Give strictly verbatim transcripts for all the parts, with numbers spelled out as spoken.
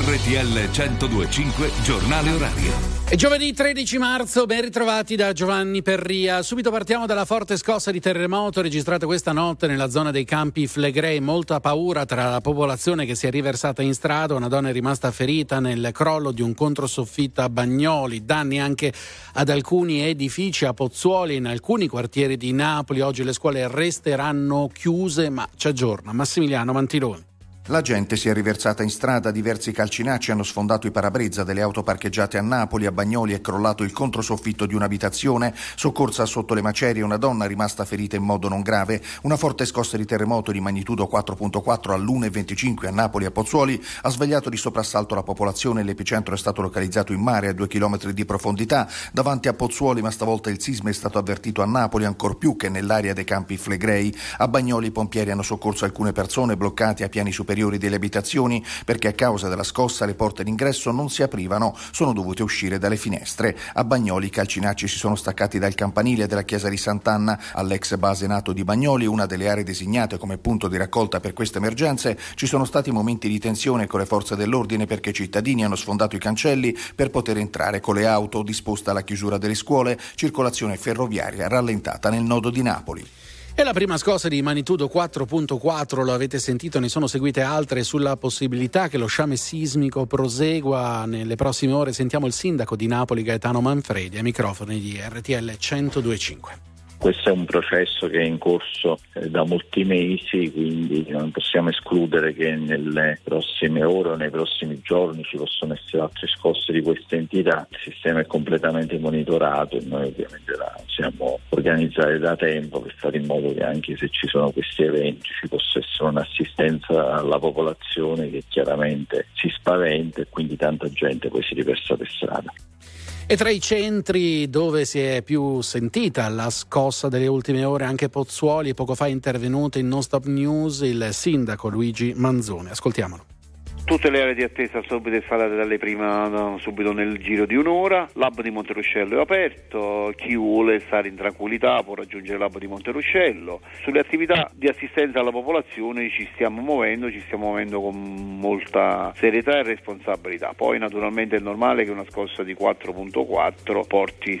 R T L centodue e cinque Giornale Orario. È giovedì tredici marzo, ben ritrovati da Giovanni Perria. Subito partiamo dalla forte scossa di terremoto registrata questa notte nella zona dei Campi Flegrei. Molta paura tra la popolazione che si è riversata in strada. Una donna è rimasta ferita nel crollo di un controsoffitto a Bagnoli. Danni anche ad alcuni edifici a Pozzuoli e in alcuni quartieri di Napoli. Oggi le scuole resteranno chiuse, ma ci aggiorna Massimiliano Mantiloni. La gente si è riversata in strada, diversi calcinacci hanno sfondato i parabrezza delle auto parcheggiate a Napoli. A Bagnoli è crollato il controsoffitto di un'abitazione, soccorsa sotto le macerie una donna rimasta ferita in modo non grave. Una forte scossa di terremoto di magnitudo quattro virgola quattro all'una e venticinque a Napoli e a Pozzuoli ha svegliato di soprassalto la popolazione. L'epicentro è stato localizzato in mare a due chilometri di profondità davanti a Pozzuoli, ma stavolta il sisma è stato avvertito a Napoli ancor più che nell'area dei Campi Flegrei. A Bagnoli i pompieri hanno soccorso alcune persone bloccate ai piani superiori delle abitazioni perché a causa della scossa le porte d'ingresso non si aprivano, sono dovute uscire dalle finestre. A Bagnoli i calcinacci si sono staccati dal campanile della chiesa di Sant'Anna. All'ex base NATO di Bagnoli, una delle aree designate come punto di raccolta per queste emergenze, ci sono stati momenti di tensione con le forze dell'ordine perché i cittadini hanno sfondato i cancelli per poter entrare con le auto. Disposta la chiusura delle scuole, circolazione ferroviaria rallentata nel nodo di Napoli. E la prima scossa di magnitudo quattro virgola quattro, lo avete sentito, ne sono seguite altre sulla possibilità che lo sciame sismico prosegua nelle prossime ore. Sentiamo il sindaco di Napoli Gaetano Manfredi ai microfoni di R T L centodue e cinque. Questo è un processo che è in corso eh, da molti mesi, quindi non possiamo escludere che nelle prossime ore o nei prossimi giorni ci possono essere altre scosse di questa entità. Il sistema è completamente monitorato e noi ovviamente la possiamo organizzare da tempo per fare in modo che anche se ci sono questi eventi ci possa essere un'assistenza alla popolazione che chiaramente si spaventa e quindi tanta gente poi si riversa per strada. E tra i centri dove si è più sentita la scossa delle ultime ore anche Pozzuoli, poco fa è intervenuto in Non Stop News il sindaco Luigi Manzoni. Ascoltiamolo. Tutte le aree di attesa subito installate dalle prima, subito nel giro di un'ora. L'hub di Monteruscello è aperto, chi vuole stare in tranquillità può raggiungere l'hub di Monteruscello. Sulle attività di assistenza alla popolazione ci stiamo muovendo, ci stiamo muovendo con molta serietà e responsabilità. Poi naturalmente è normale che una scossa di quattro virgola quattro porti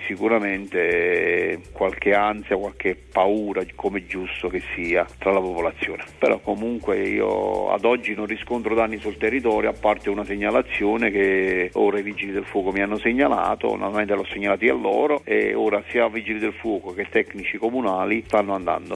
sicuramente qualche ansia, qualche paura, come giusto che sia, tra la popolazione. Però comunque io ad oggi non riscontro danni sul territorio, a parte una segnalazione che ora i vigili del fuoco mi hanno segnalato, normalmente l'ho segnalati a loro e ora sia vigili del fuoco che tecnici comunali stanno andando.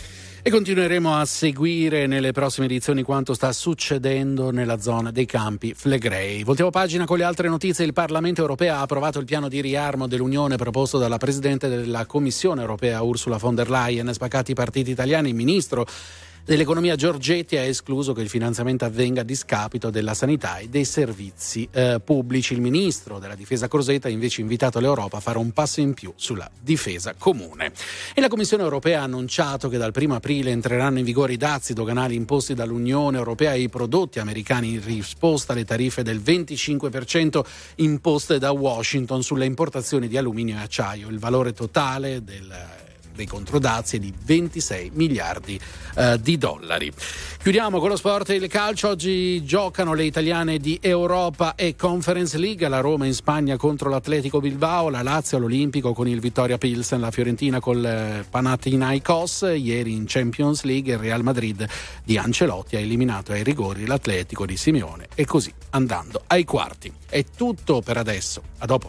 E continueremo a seguire nelle prossime edizioni quanto sta succedendo nella zona dei Campi Flegrei. Voltiamo pagina con le altre notizie. Il Parlamento europeo ha approvato il piano di riarmo dell'Unione proposto dalla Presidente della Commissione europea Ursula von der Leyen. Spaccati i partiti italiani, il ministro dell'economia Giorgetti ha escluso che il finanziamento avvenga a discapito della sanità e dei servizi eh, pubblici. Il ministro della difesa Crosetta ha invece invitato l'Europa a fare un passo in più sulla difesa comune. E la Commissione europea ha annunciato che dal primo aprile entreranno in vigore i dazi doganali imposti dall'Unione europea ai prodotti americani in risposta alle tariffe del venticinque per cento imposte da Washington sulle importazioni di alluminio e acciaio. Il valore totale del dei controdazi è di ventisei miliardi eh, di dollari. Chiudiamo con lo sport e il calcio. Oggi giocano le italiane di Europa e Conference League, la Roma in Spagna contro l'Atletico Bilbao, la Lazio all'Olimpico con il Vittoria Pilsen, la Fiorentina col Panathinaikos. Ieri in Champions League il Real Madrid di Ancelotti ha eliminato ai rigori l'Atletico di Simeone e così andando ai quarti. È tutto per adesso, a dopo.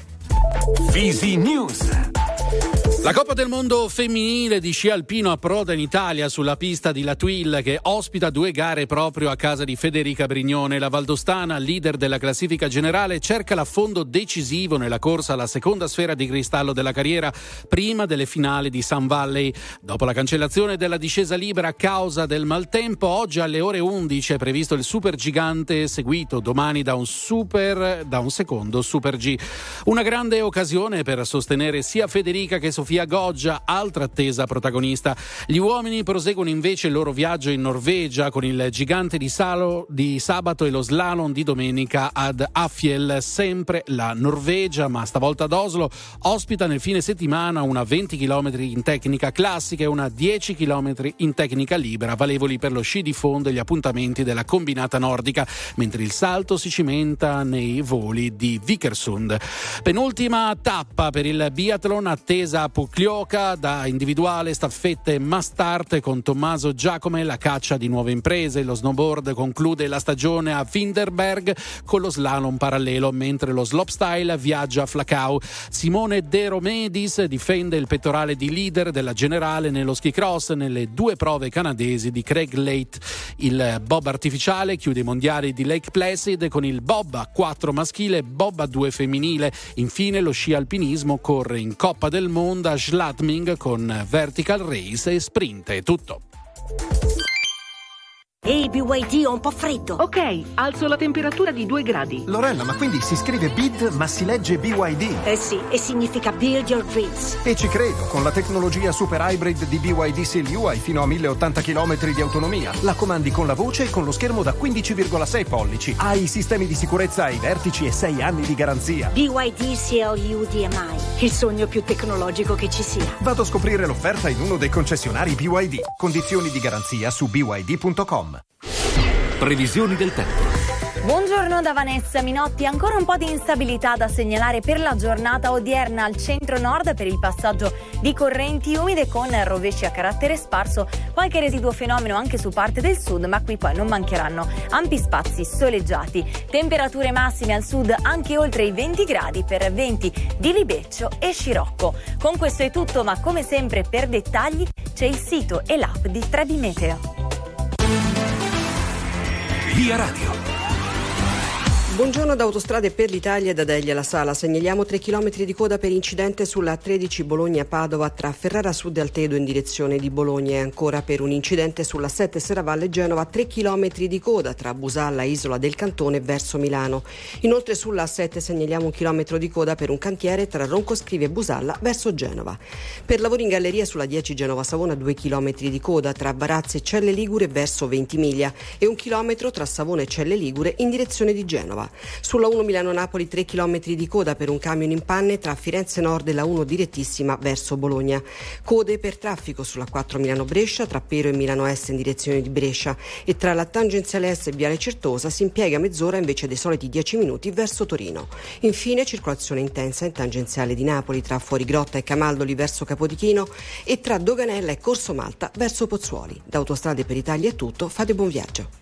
Fisi News. La Coppa del Mondo femminile di sci alpino approda in Italia sulla pista di La Tuile, che ospita due gare proprio a casa di Federica Brignone. La valdostana, leader della classifica generale, cerca l'affondo decisivo nella corsa alla seconda sfera di cristallo della carriera prima delle finali di Sun Valley. Dopo la cancellazione della discesa libera a causa del maltempo, oggi alle ore undici è previsto il super gigante, seguito domani da un super da un secondo super G. Una grande occasione per sostenere sia Federica che Sofia Sofia Goggia, altra attesa protagonista. Gli uomini proseguono invece il loro viaggio in Norvegia con il gigante di, salo, di sabato e lo slalom di domenica ad Hafjell. Sempre la Norvegia, ma stavolta ad Oslo, ospita nel fine settimana una venti chilometri in tecnica classica e una dieci chilometri in tecnica libera, valevoli per lo sci di fondo e gli appuntamenti della combinata nordica, mentre il salto si cimenta nei voli di Vikersund. Penultima tappa per il biathlon, attesa a Poklioka, da individuale, staffette, mastart con Tommaso Giacome, la caccia di nuove imprese. Lo snowboard conclude la stagione a Winterberg con lo slalom parallelo, mentre lo slopestyle viaggia a Flacau. Simone De Romedis difende il pettorale di leader della generale nello ski cross nelle due prove canadesi di Craig Late. Il bob artificiale chiude i mondiali di Lake Placid con il bob a quattro maschile e bob a due femminile. Infine lo sci alpinismo corre in Coppa del Mondo a Schladming con vertical race e sprint. È tutto. Ehi, B Y D, ho un po' freddo. Ok, alzo la temperatura di due gradi. Lorella, ma quindi si scrive B I D ma si legge B Y D? Eh sì, e significa Build Your Dreams. E ci credo, con la tecnologia super hybrid di B Y D S E L U hai fino a mille ottanta chilometri di autonomia. La comandi con la voce e con lo schermo da quindici virgola sei pollici. Hai i sistemi di sicurezza ai vertici e sei anni di garanzia. B Y D S E L U D M I, il sogno più tecnologico che ci sia. Vado a scoprire l'offerta in uno dei concessionari B Y D. Condizioni di garanzia su b y d punto com. Previsioni del tempo. Buongiorno da Vanessa Minotti. Ancora un po' di instabilità da segnalare per la giornata odierna al centro-nord per il passaggio di correnti umide con rovesci a carattere sparso, qualche residuo fenomeno anche su parte del sud, ma qui poi non mancheranno ampi spazi soleggiati. Temperature massime al sud anche oltre i venti gradi per venti di Libeccio e Scirocco. Con questo è tutto, ma come sempre per dettagli c'è il sito e l'app di Trebi Meteo. Via Radio. Buongiorno da Autostrade per l'Italia e da Delia La Sala. Segnaliamo tre chilometri di coda per incidente sulla tredici Bologna-Padova tra Ferrara Sud e Altedo in direzione di Bologna, e ancora per un incidente sulla sette Serravalle-Genova tre chilometri di coda tra Busalla e Isola del Cantone verso Milano. Inoltre sulla A sette segnaliamo un chilometro di coda per un cantiere tra Roncoscrive e Busalla verso Genova. Per lavori in galleria sulla dieci Genova-Savona due chilometri di coda tra Varazze e Celle Ligure verso Ventimiglia e un chilometro tra Savona e Celle Ligure in direzione di Genova. Sulla uno Milano-Napoli tre chilometri di coda per un camion in panne tra Firenze Nord e la uno direttissima verso Bologna. Code per traffico sulla quattro Milano-Brescia tra Pero e Milano Est in direzione di Brescia, e tra la tangenziale est e Viale Certosa si impiega mezz'ora invece dei soliti dieci minuti verso Torino. Infine circolazione intensa in tangenziale di Napoli tra Fuorigrotta e Camaldoli verso Capodichino e tra Doganella e Corso Malta verso Pozzuoli. Da Autostrade per Italia è tutto, fate buon viaggio.